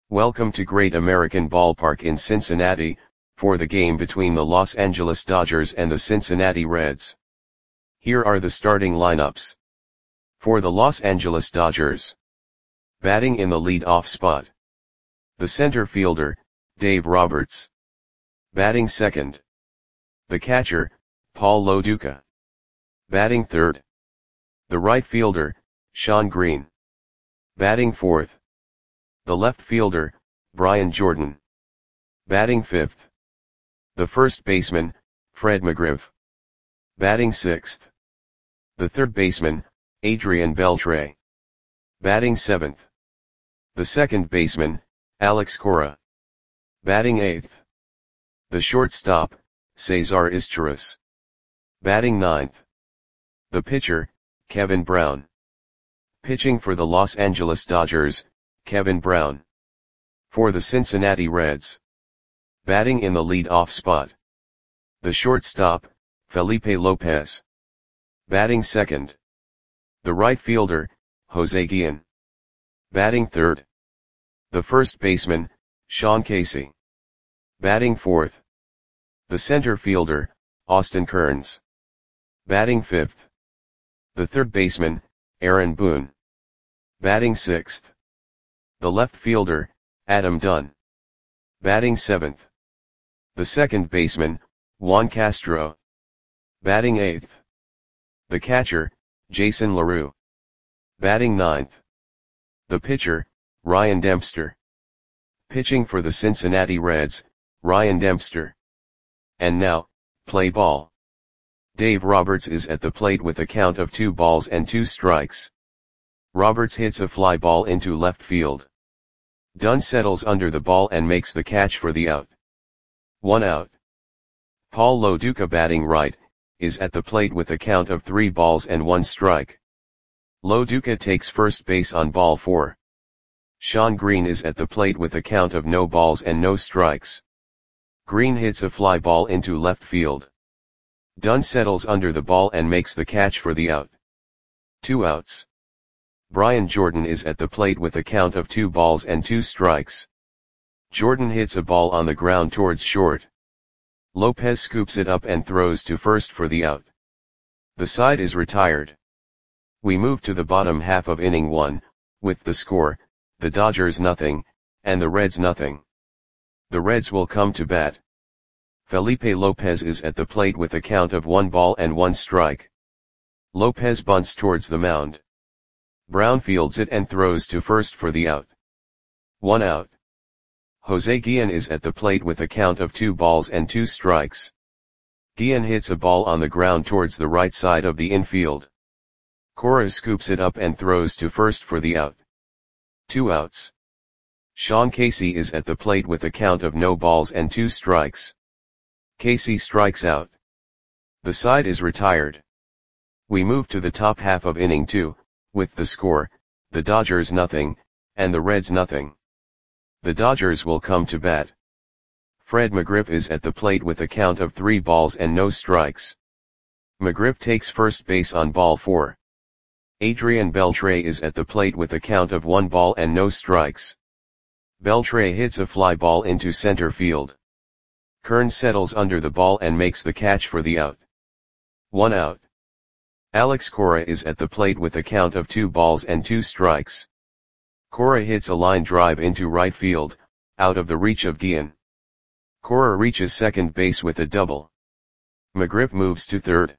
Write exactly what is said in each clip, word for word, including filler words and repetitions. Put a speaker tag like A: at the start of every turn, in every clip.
A: Welcome to Great American Ballpark in Cincinnati, for the game between the Los Angeles Dodgers and the Cincinnati Reds. Here are the starting lineups. For the Los Angeles Dodgers. Batting in the lead-off spot. The center fielder, Dave Roberts. Batting second. The catcher, Paul Lo Duca. Batting third. The right fielder, Shawn Green. Batting fourth. The left fielder, Brian Jordan. Batting fifth. The first baseman, Fred McGriff. Batting sixth. The third baseman, Adrian Beltre. Batting seventh. The second baseman, Alex Cora. Batting eighth. The shortstop, Cesar Izturis. Batting ninth. The pitcher, Kevin Brown. Pitching for the Los Angeles Dodgers, Kevin Brown. For the Cincinnati Reds. Batting in the lead-off spot. The shortstop, Felipe Lopez. Batting second. The right fielder, Jose Guillen. Batting third. The first baseman, Sean Casey. Batting fourth. The center fielder, Austin Kearns. Batting fifth. The third baseman, Aaron Boone. Batting sixth. The left fielder, Adam Dunn. Batting seventh. The second baseman, Juan Castro. Batting eighth. The catcher, Jason LaRue. Batting ninth. The pitcher, Ryan Dempster. Pitching for the Cincinnati Reds, Ryan Dempster. And now, play ball. Dave Roberts is at the plate with a count of two balls and two strikes. Roberts hits a fly ball into left field. Dunn settles under the ball and makes the catch for the out. One out. Paul Lo Duca, batting right, is at the plate with a count of three balls and one strike. Lo Duca takes first base on ball four. Shawn Green is at the plate with a count of no balls and no strikes. Green hits a fly ball into left field. Dunn settles under the ball and makes the catch for the out. Two outs. Brian Jordan is at the plate with a count of two balls and two strikes. Jordan hits a ball on the ground towards short. Lopez scoops it up and throws to first for the out. The side is retired. We move to the bottom half of inning one, with the score, the Dodgers nothing, and the Reds nothing. The Reds will come to bat. Felipe Lopez is at the plate with a count of one ball and one strike. Lopez bunts towards the mound. Brown fields it and throws to first for the out. One out. Jose Guillen is at the plate with a count of two balls and two strikes. Guillen hits a ball on the ground towards the right side of the infield. Cora scoops it up and throws to first for the out. Two outs. Sean Casey is at the plate with a count of no balls and two strikes. Casey strikes out. The side is retired. We move to the top half of inning two, with the score, the Dodgers nothing, and the Reds nothing. The Dodgers will come to bat. Fred McGriff is at the plate with a count of three balls and no strikes. McGriff takes first base on ball four. Adrian Beltre is at the plate with a count of one ball and no strikes. Beltre hits a fly ball into center field. Kearns settles under the ball and makes the catch for the out. One out. Alex Cora is at the plate with a count of two balls and two strikes. Cora hits a line drive into right field, out of the reach of Guillen. Cora reaches second base with a double. McGriff moves to third.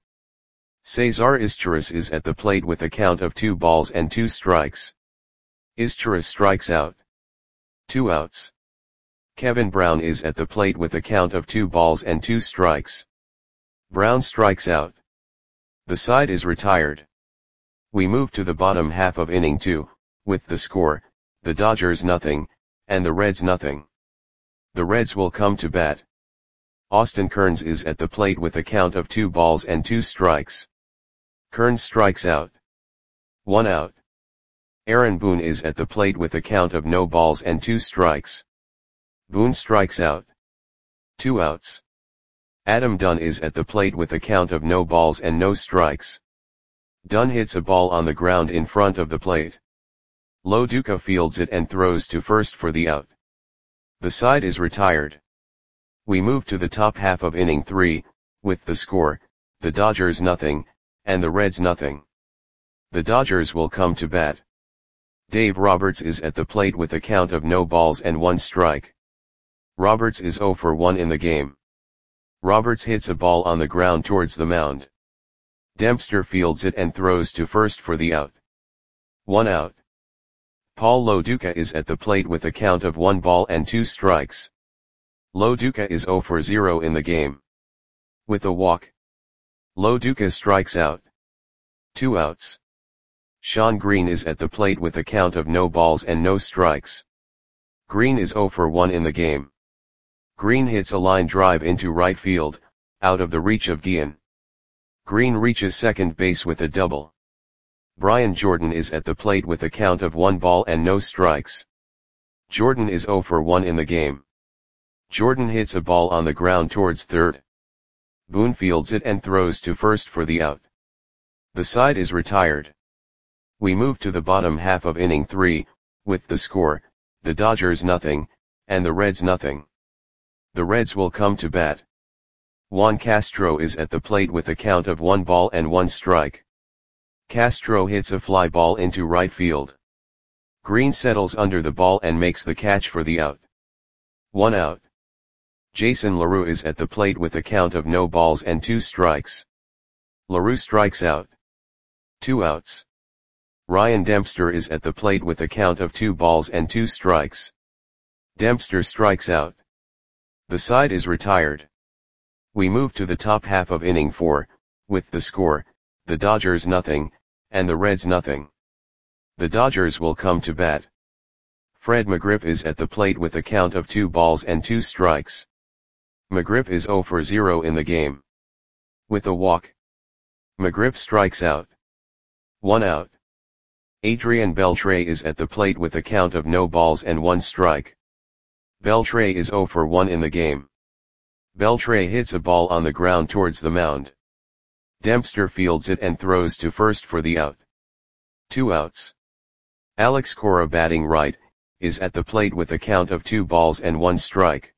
A: Cesar Izturis is at the plate with a count of two balls and two strikes. Izturis strikes out. Two outs. Kevin Brown is at the plate with a count of two balls and two strikes. Brown strikes out. The side is retired. We move to the bottom half of inning two, with the score, the Dodgers nothing, and the Reds nothing. The Reds will come to bat. Austin Kearns is at the plate with a count of two balls and two strikes. Kearns strikes out. One out. Aaron Boone is at the plate with a count of no balls and two strikes. Boone strikes out. Two outs. Adam Dunn is at the plate with a count of no balls and no strikes. Dunn hits a ball on the ground in front of the plate. Lo Duca fields it and throws to first for the out. The side is retired. We move to the top half of inning three, with the score, the Dodgers nothing, and the Reds nothing. The Dodgers will come to bat. Dave Roberts is at the plate with a count of no balls and one strike. Roberts is oh for one in the game. Roberts hits a ball on the ground towards the mound. Dempster fields it and throws to first for the out. One out. Paul Lo Duca is at the plate with a count of one ball and two strikes. Lo Duca is oh for zero in the game. With a walk, Lo Duca strikes out. Two outs. Shawn Green is at the plate with a count of no balls and no strikes. Green is oh for one in the game. Green hits a line drive into right field, out of the reach of Guillen. Green reaches second base with a double. Brian Jordan is at the plate with a count of one ball and no strikes. Jordan is oh for one in the game. Jordan hits a ball on the ground towards third. Boone fields it and throws to first for the out. The side is retired. We move to the bottom half of inning three, with the score, the Dodgers nothing, and the Reds nothing. The Reds will come to bat. Juan Castro is at the plate with a count of one ball and one strike. Castro hits a fly ball into right field. Green settles under the ball and makes the catch for the out. One out. Jason LaRue is at the plate with a count of no balls and two strikes. LaRue strikes out. Two outs. Ryan Dempster is at the plate with a count of two balls and two strikes. Dempster strikes out. The side is retired. We move to the top half of inning four, with the score, the Dodgers nothing, and the Reds nothing. The Dodgers will come to bat. Fred McGriff is at the plate with a count of two balls and two strikes. McGriff is oh for zero in the game. With a walk, McGriff strikes out. One out. Adrian Beltre is at the plate with a count of no balls and one strike. Beltre is oh for one in the game. Beltre hits a ball on the ground towards the mound. Dempster fields it and throws to first for the out. Two outs. Alex Cora, batting right, is at the plate with a count of two balls and one strike.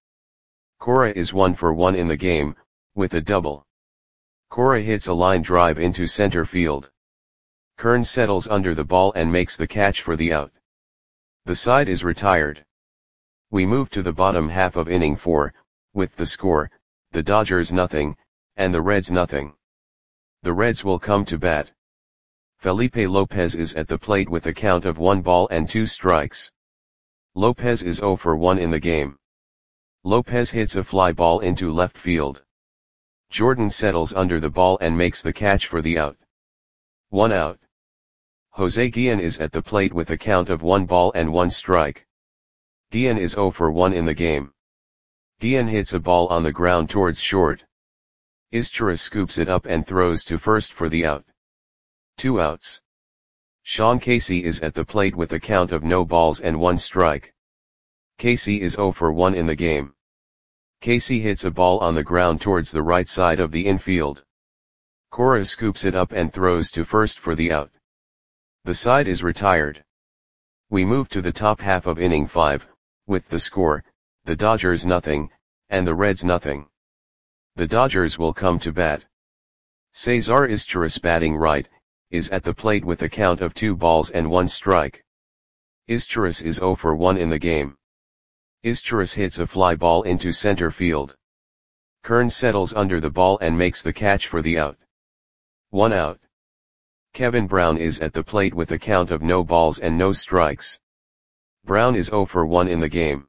A: Cora is one for one in the game, with a double. Cora hits a line drive into center field. Kern settles under the ball and makes the catch for the out. The side is retired. We move to the bottom half of inning four, with the score, the Dodgers nothing, and the Reds nothing. The Reds will come to bat. Felipe Lopez is at the plate with a count of one ball and two strikes. Lopez is oh for one in the game. Lopez hits a fly ball into left field. Jordan settles under the ball and makes the catch for the out. One out. Jose Guillen is at the plate with a count of one ball and one strike. Guillen is oh for one in the game. Guillen hits a ball on the ground towards short. Izturis scoops it up and throws to first for the out. Two outs. Sean Casey is at the plate with a count of no balls and one strike. Casey is oh for one in the game. Casey hits a ball on the ground towards the right side of the infield. Cora scoops it up and throws to first for the out. The side is retired. We move to the top half of inning five, with the score, the Dodgers nothing, and the Reds nothing. The Dodgers will come to bat. Cesar Izturis, batting right, is at the plate with a count of two balls and one strike. Izturis is oh for one in the game. Izturis hits a fly ball into center field. Kern settles under the ball and makes the catch for the out. One out. Kevin Brown is at the plate with a count of no balls and no strikes. Brown is oh for one in the game.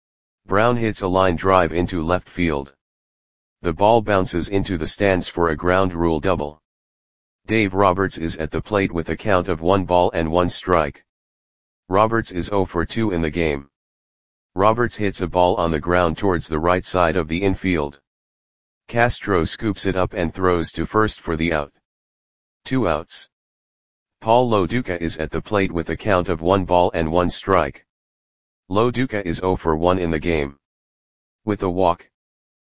A: Brown hits a line drive into left field. The ball bounces into the stands for a ground rule double. Dave Roberts is at the plate with a count of one ball and one strike. Roberts is oh for two in the game. Roberts hits a ball on the ground towards the right side of the infield. Castro scoops it up and throws to first for the out. Two outs. Paul Lo Duca is at the plate with a count of one ball and one strike. Lo Duca is oh for one in the game. With a walk,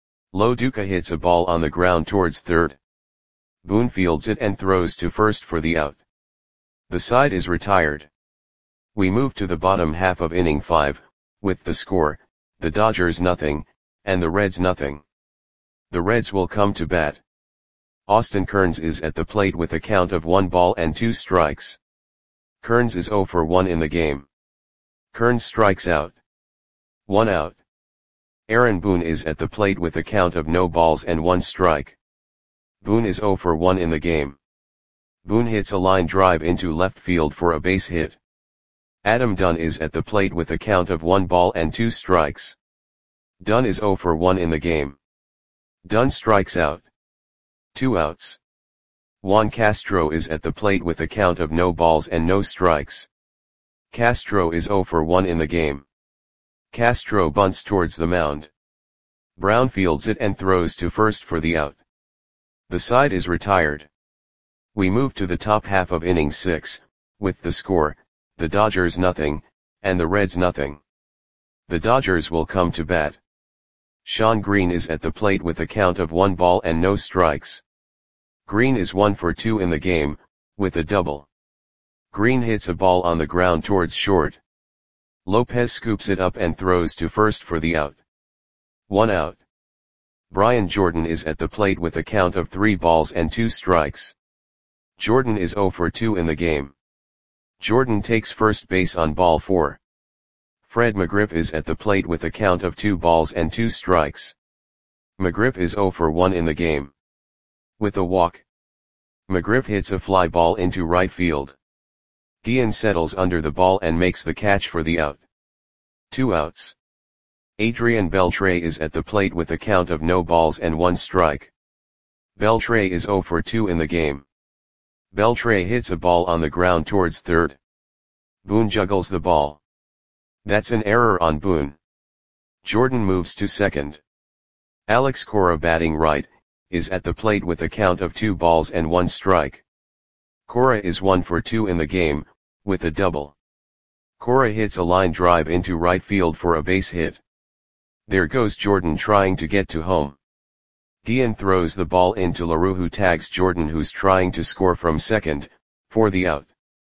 A: Lo Duca hits a ball on the ground towards third. Boone fields it and throws to first for the out. The side is retired. We move to the bottom half of inning five, with the score, the Dodgers nothing, and the Reds nothing. The Reds will come to bat. Austin Kearns is at the plate with a count of one ball and two strikes. Kearns is zero for one in the game. Kearns strikes out. One out. Aaron Boone is at the plate with a count of no balls and one strike. Boone is zero for one in the game. Boone hits a line drive into left field for a base hit. Adam Dunn is at the plate with a count of one ball and two strikes. Dunn is zero for one in the game. Dunn strikes out. Two outs. Juan Castro is at the plate with a count of no balls and no strikes. Castro is zero for one in the game. Castro bunts towards the mound. Brown fields it and throws to first for the out. The side is retired. We move to the top half of inning six, with the score, the Dodgers nothing, and the Reds nothing. The Dodgers will come to bat. Shawn Green is at the plate with a count of one ball and no strikes. Green is one for two in the game, with a double. Green hits a ball on the ground towards short. Lopez scoops it up and throws to first for the out. One out. Brian Jordan is at the plate with a count of three balls and two strikes. Jordan is zero for two in the game. Jordan takes first base on ball four. Fred McGriff is at the plate with a count of two balls and two strikes. McGriff is zero for one in the game. With a walk, McGriff hits a fly ball into right field. Guillen settles under the ball and makes the catch for the out. Two outs. Adrian Beltre is at the plate with a count of no balls and one strike. Beltre is zero for two in the game. Beltre hits a ball on the ground towards third. Boone juggles the ball. That's an error on Boone. Jordan moves to second. Alex Cora, batting right, is at the plate with a count of two balls and one strike. Cora is one for two in the game, with a double. Cora hits a line drive into right field for a base hit. There goes Jordan trying to get to home. Guillen throws the ball into LaRue, who tags Jordan, who's trying to score from second, for the out.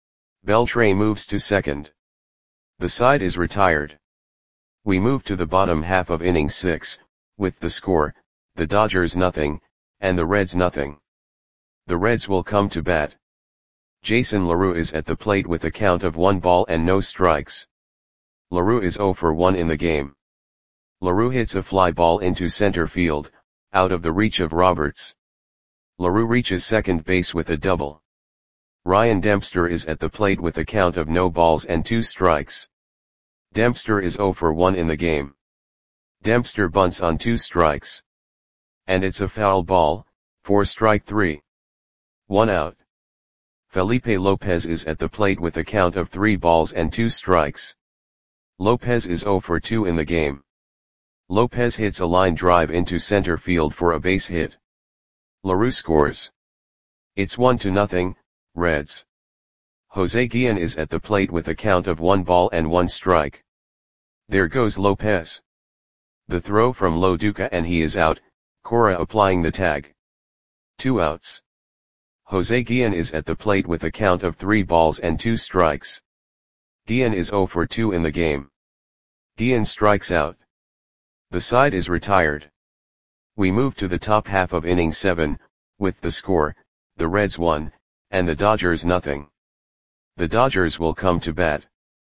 A: Beltre moves to second. The side is retired. We move to the bottom half of inning six, with the score, the Dodgers nothing, and the Reds nothing. The Reds will come to bat. Jason LaRue is at the plate with a count of one ball and no strikes. LaRue is zero for one in the game. LaRue hits a fly ball into center field, out of the reach of Roberts. LaRue reaches second base with a double. Ryan Dempster is at the plate with a count of no balls and two strikes. Dempster is zero for one in the game. Dempster bunts on two strikes. And it's a foul ball, for strike three. One out. Felipe Lopez is at the plate with a count of three balls and two strikes. Lopez is zero for two in the game. Lopez hits a line drive into center field for a base hit. LaRue scores. It's one to nothing, Reds. Jose Guillen is at the plate with a count of one ball and one strike. There goes Lopez. The throw from Lo Duca and he is out, Cora applying the tag. Two outs. Jose Guillen is at the plate with a count of three balls and two strikes. Guillen is zero for two in the game. Guillen strikes out. The side is retired. We move to the top half of inning seven, with the score, the Reds one, and the Dodgers nothing. The Dodgers will come to bat.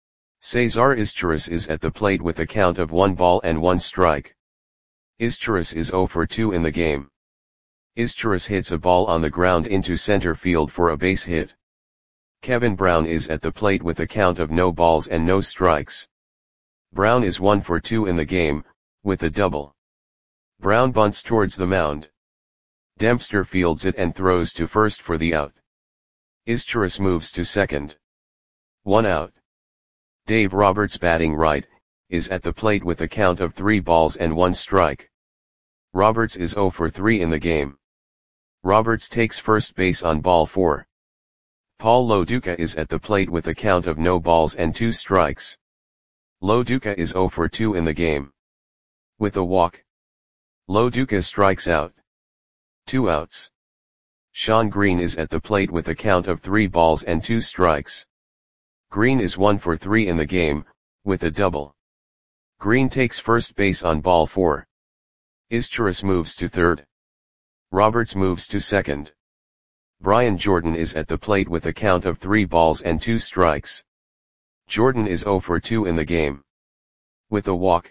A: Cesar Izturis is at the plate with a count of one ball and one strike. Izturis is zero for two in the game. Izturis hits a ball on the ground into center field for a base hit. Kevin Brown is at the plate with a count of no balls and no strikes. Brown is one for two in the game, with a double. Brown bunts towards the mound. Dempster fields it and throws to first for the out. Izturis moves to second. One out. Dave Roberts, batting right, is at the plate with a count of three balls and one strike. Roberts is zero for three in the game. Roberts takes first base on ball four. Paul Lo Duca is at the plate with a count of no balls and two strikes. Lo Duca is zero for two in the game. With a walk, Lo Duca strikes out. Two outs. Shawn Green is at the plate with a count of three balls and two strikes. Green is one for three in the game, with a double. Green takes first base on ball four. Izturis moves to third. Roberts moves to second. Brian Jordan is at the plate with a count of three balls and two strikes. Jordan is zero for two in the game. With a walk.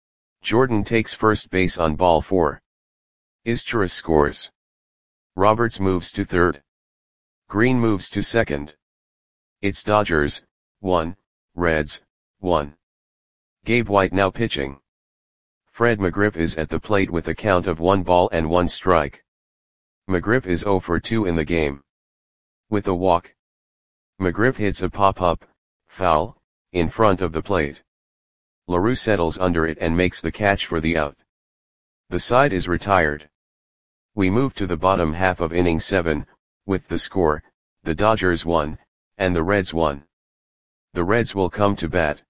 A: Jordan takes first base on ball four. Izturis scores. Roberts moves to third. Green moves to second. It's Dodgers, one, Reds, one. Gabe White now pitching. Fred McGriff is at the plate with a count of one ball and one strike. McGriff is zero for two in the game. With a walk. McGriff hits a pop-up, foul, in front of the plate. LaRue settles under it and makes the catch for the out. The side is retired. We move to the bottom half of inning seven, with the score, the Dodgers won, and the Reds won. The Reds will come to bat.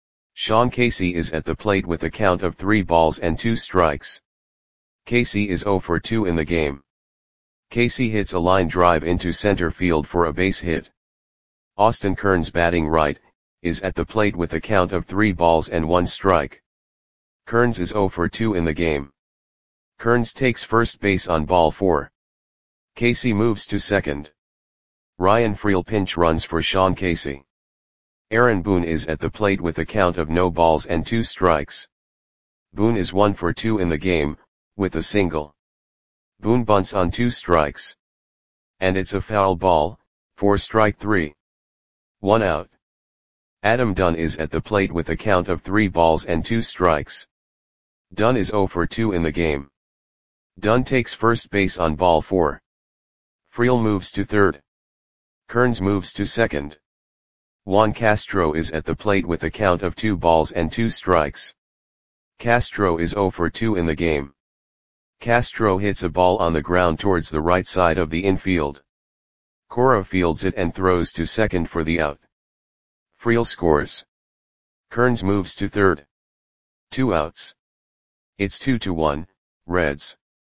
A: Sean Casey is at the plate with a count of three balls and two strikes. Casey is zero for two in the game. Casey hits a line drive into center field for a base hit. Austin Kearns, batting right, is at the plate with a count of three balls and one strike. Kearns is zero for two in the game. Kearns takes first base on ball four. Casey moves to second. Ryan Freel pinch runs for Sean Casey. Aaron Boone is at the plate with a count of no balls and two strikes. Boone is one for two in the game, with a single. Boone bunts on two strikes. And it's a foul ball, for strike three. One out. Adam Dunn is at the plate with a count of three balls and two strikes. Dunn is zero for two in the game. Dunn takes first base on ball four. Freel moves to third. Kearns moves to second. Juan Castro is at the plate with a count of two balls and two strikes. Castro is zero for two in the game. Castro hits a ball on the ground towards the right side of the infield. Cora fields it and throws to second for the out. Freel scores. Kearns moves to third. Two outs. It's two to one, Reds.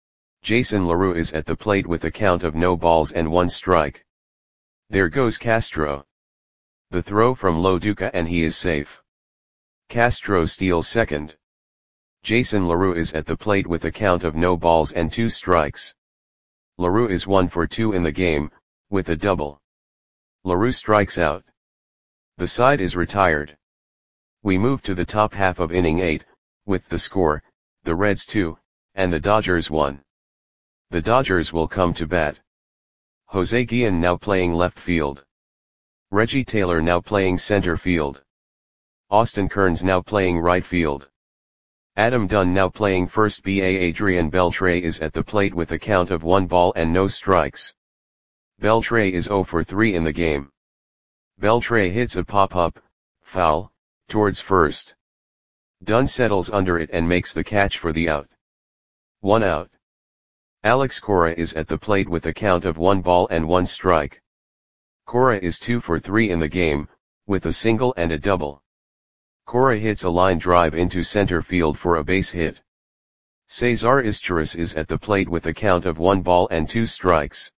A: Jason LaRue is at the plate with a count of no balls and one strike. There goes Castro. The throw from Lo Duca and he is safe. Castro steals second. Jason LaRue is at the plate with a count of no balls and two strikes. LaRue is one for two in the game, with a double. LaRue strikes out. The side is retired. We move to the top half of inning eight, with the score, the Reds two, and the Dodgers one. The Dodgers will come to bat. Jose Guillen now playing left field. Reggie Taylor now playing center field. Austin Kearns now playing right field. Adam Dunn now playing first base. Adrian Beltre is at the plate with a count of one ball and no strikes. Beltre is zero for three in the game. Beltre hits a pop-up, foul, towards first. Dunn settles under it and makes the catch for the out. One out. Alex Cora is at the plate with a count of one ball and one strike. Cora is two for three in the game, with a single and a double. Cora hits a line drive into center field for a base hit. Cesar Izturis is at the plate with a count of one ball and two strikes.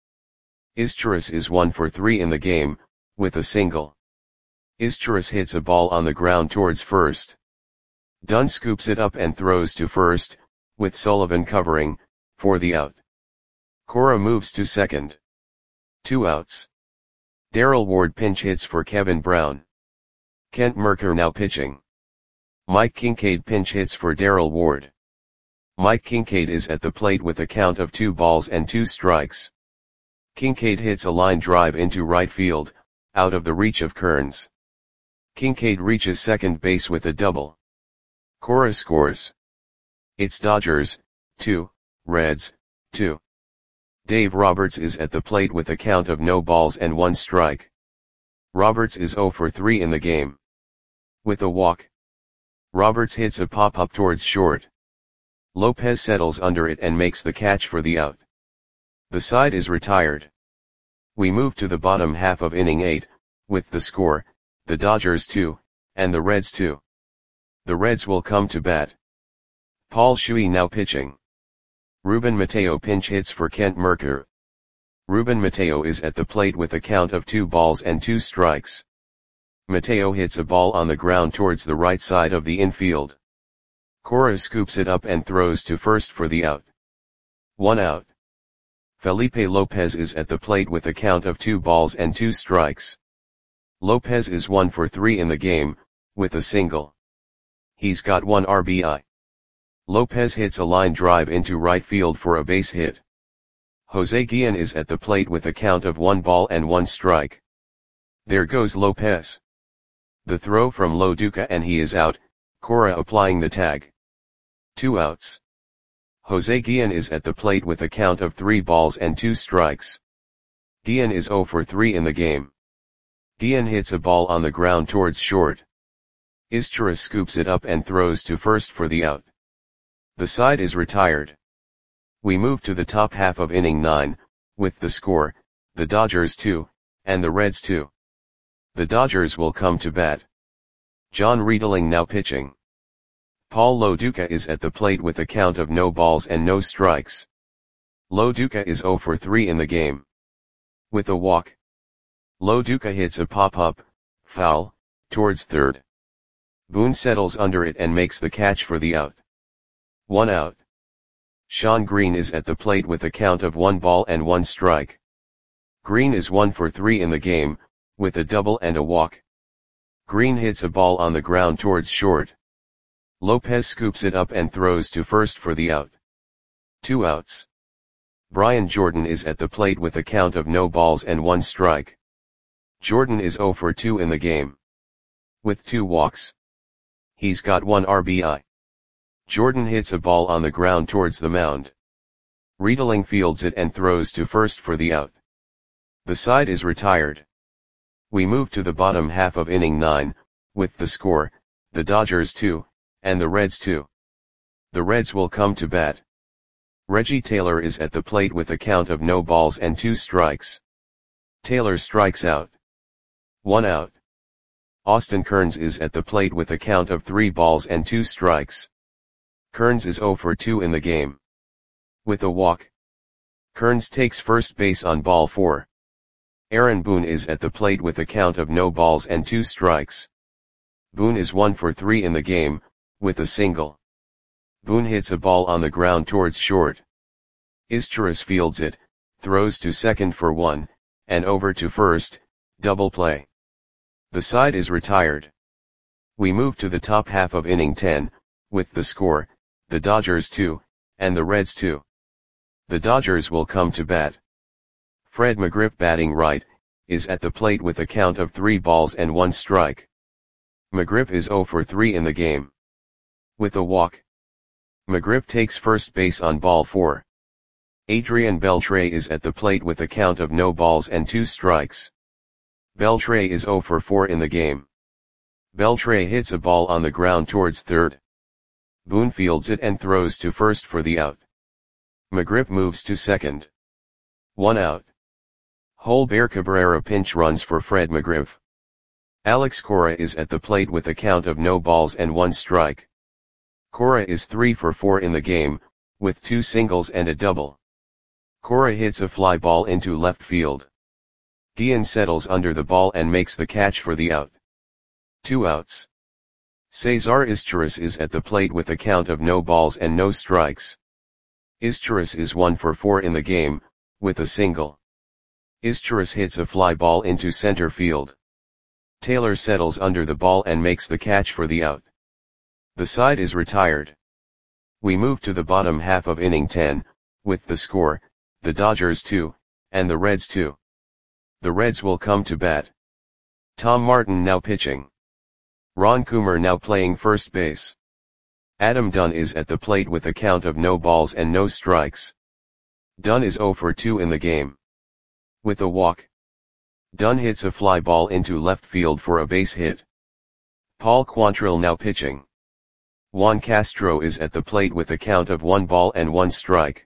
A: Izturis is one for three in the game, with a single. Izturis hits a ball on the ground towards first. Dunn scoops it up and throws to first, with Sullivan covering, for the out. Cora moves to second. Two outs. Darrell Ward pinch hits for Kevin Brown. Kent Mercker now pitching. Mike Kincaid pinch hits for Darrell Ward. Mike Kincaid is at the plate with a count of two balls and two strikes. Kincaid hits a line drive into right field, out of the reach of Kearns. Kincaid reaches second base with a double. Cora scores. It's Dodgers, two, Reds, two. Dave Roberts is at the plate with a count of no balls and one strike. Roberts is zero for three in the game. With a walk. Roberts hits a pop-up towards short. Lopez settles under it and makes the catch for the out. The side is retired. We move to the bottom half of inning eight, with the score, the Dodgers two, and the Reds two. The Reds will come to bat. Paul Shuey now pitching. Ruben Mateo pinch hits for Kent Mercker. Ruben Mateo is at the plate with a count of two balls and two strikes. Mateo hits a ball on the ground towards the right side of the infield. Cora scoops it up and throws to first for the out. One out. Felipe Lopez is at the plate with a count of two balls and two strikes. Lopez is one for three in the game, with a single. He's got one R B I. Lopez hits a line drive into right field for a base hit. Jose Guillen is at the plate with a count of one ball and one strike. There goes Lopez. The throw from Lo Duca and he is out, Cora applying the tag. Two outs. Jose Guillen is at the plate with a count of three balls and two strikes. Guillen is zero for three in the game. Guillen hits a ball on the ground towards short. Izturis scoops it up and throws to first for the out. The side is retired. We move to the top half of inning nine, with the score, the Dodgers two, and the Reds two. The Dodgers will come to bat. John Riedling now pitching. Paul Lo Duca is at the plate with a count of no balls and no strikes. Lo Duca is zero for three in the game. With a walk. Lo Duca hits a pop-up, foul, towards third. Boone settles under it and makes the catch for the out. One out. Sean Green is at the plate with a count of one ball and one strike. Green is one for three in the game, with a double and a walk. Green hits a ball on the ground towards short. Lopez scoops it up and throws to first for the out. Two outs. Brian Jordan is at the plate with a count of no balls and one strike. Jordan is zero for two in the game. With two walks. He's got one R B I. Jordan hits a ball on the ground towards the mound. Riedling fields it and throws to first for the out. The side is retired. We move to the bottom half of inning nine, with the score, the Dodgers two, and the Reds two. The Reds will come to bat. Reggie Taylor is at the plate with a count of no balls and two strikes. Taylor strikes out. One out. Austin Kearns is at the plate with a count of three balls and two strikes. Kearns is zero for two in the game. With a walk. Kearns takes first base on ball four. Aaron Boone is at the plate with a count of no balls and two strikes. Boone is one for three in the game, with a single. Boone hits a ball on the ground towards short. Izturis fields it, throws to second for one, and over to first, double play. The side is retired. We move to the top half of inning ten, with the score, the Dodgers two, and the Reds two. The Dodgers will come to bat. Fred McGriff batting right, is at the plate with a count of three balls and one strike. McGriff is zero for three in the game. With a walk. McGriff takes first base on ball four. Adrian Beltre is at the plate with a count of no balls and two strikes. Beltre is zero for four in the game. Beltre hits a ball on the ground towards third. Boone fields it and throws to first for the out. McGriff moves to second. One out. Holber Cabrera pinch runs for Fred McGriff. Alex Cora is at the plate with a count of no balls and one strike. Cora is three for four in the game, with two singles and a double. Cora hits a fly ball into left field. Guillen settles under the ball and makes the catch for the out. Two outs. Cesar Izturis is at the plate with a count of no balls and no strikes. Izturis is one for four in the game, with a single. Izturis hits a fly ball into center field. Taylor settles under the ball and makes the catch for the out. The side is retired. We move to the bottom half of inning ten, with the score, the Dodgers two, and the Reds two. The Reds will come to bat. Tom Martin now pitching. Ron Coomer now playing first base. Adam Dunn is at the plate with a count of no balls and no strikes. Dunn is zero for two in the game. With a walk. Dunn hits a fly ball into left field for a base hit. Paul Quantrill now pitching. Juan Castro is at the plate with a count of one ball and one strike.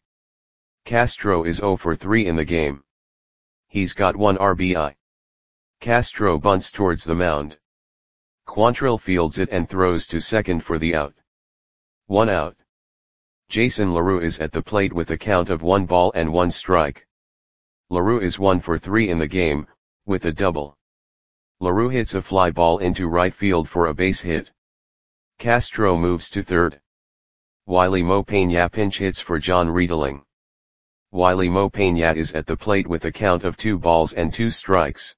A: Castro is zero for three in the game. He's got one R B I. Castro bunts towards the mound. Quantrill fields it and throws to second for the out. One out. Jason LaRue is at the plate with a count of one ball and one strike. LaRue is one for three in the game, with a double. LaRue hits a fly ball into right field for a base hit. Castro moves to third. Wily Mo Peña pinch hits for John Riedling. Wily Mo Peña is at the plate with a count of two balls and two strikes.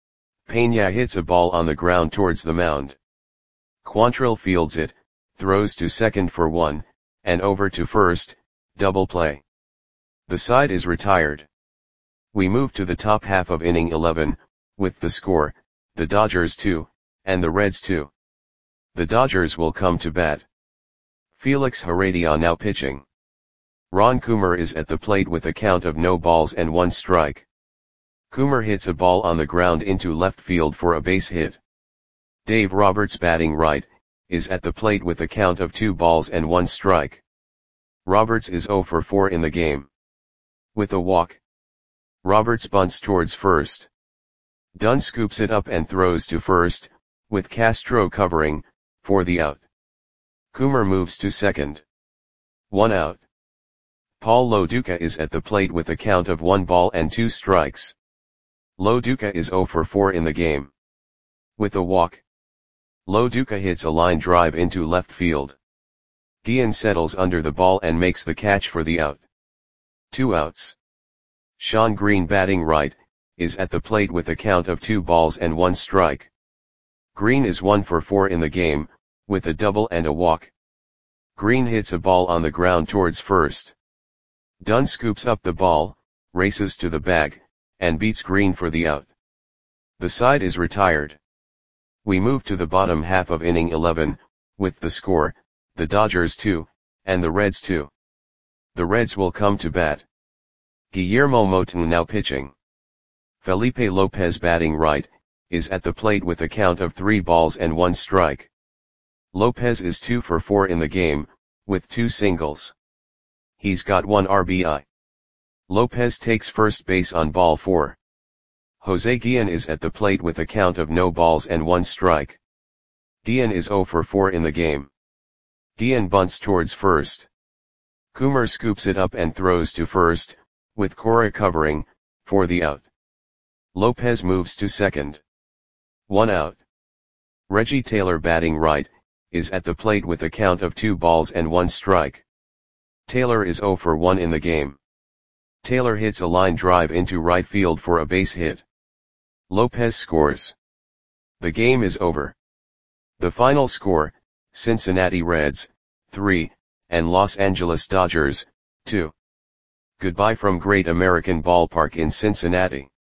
A: Peña hits a ball on the ground towards the mound. Quantrill fields it, throws to second for one, and over to first, double play. The side is retired. We move to the top half of inning eleven, with the score, the Dodgers two, and the Reds two. The Dodgers will come to bat. Felix Heredia now pitching. Ron Coomer is at the plate with a count of no balls and one strike. Coomer hits a ball on the ground into left field for a base hit. Dave Roberts batting right, is at the plate with a count of two balls and one strike. Roberts is oh for four in the game. With a walk. Roberts bunts towards first. Dunn scoops it up and throws to first, with Castro covering, for the out. Coomer moves to second. One out. Paul Lo Duca is at the plate with a count of one ball and two strikes. Lo Duca is oh for four in the game. With a walk. Lo Duca hits a line drive into left field. Guillen settles under the ball and makes the catch for the out. Two outs. Shawn Green batting right, is at the plate with a count of two balls and one strike. Green is one for four in the game, with a double and a walk. Green hits a ball on the ground towards first. Dunn scoops up the ball, races to the bag, and beats Green for the out. The side is retired. We move to the bottom half of inning eleven, with the score, the Dodgers two, and the Reds two. The Reds will come to bat. Guillermo Moton now pitching. Felipe Lopez batting right, is at the plate with a count of three balls and one strike. Lopez is two for four in the game, with two singles. He's got one R B I. Lopez takes first base on ball four. Jose Guillen is at the plate with a count of no balls and one strike. Guillen is oh for four in the game. Guillen bunts towards first. Coomer scoops it up and throws to first, with Cora covering, for the out. Lopez moves to second. One out. Reggie Taylor batting right, is at the plate with a count of two balls and one strike. Taylor is oh for one in the game. Taylor hits a line drive into right field for a base hit. Lopez scores. The game is over. The final score, Cincinnati Reds, three, and Los Angeles Dodgers, two. Goodbye from Great American Ballpark in Cincinnati.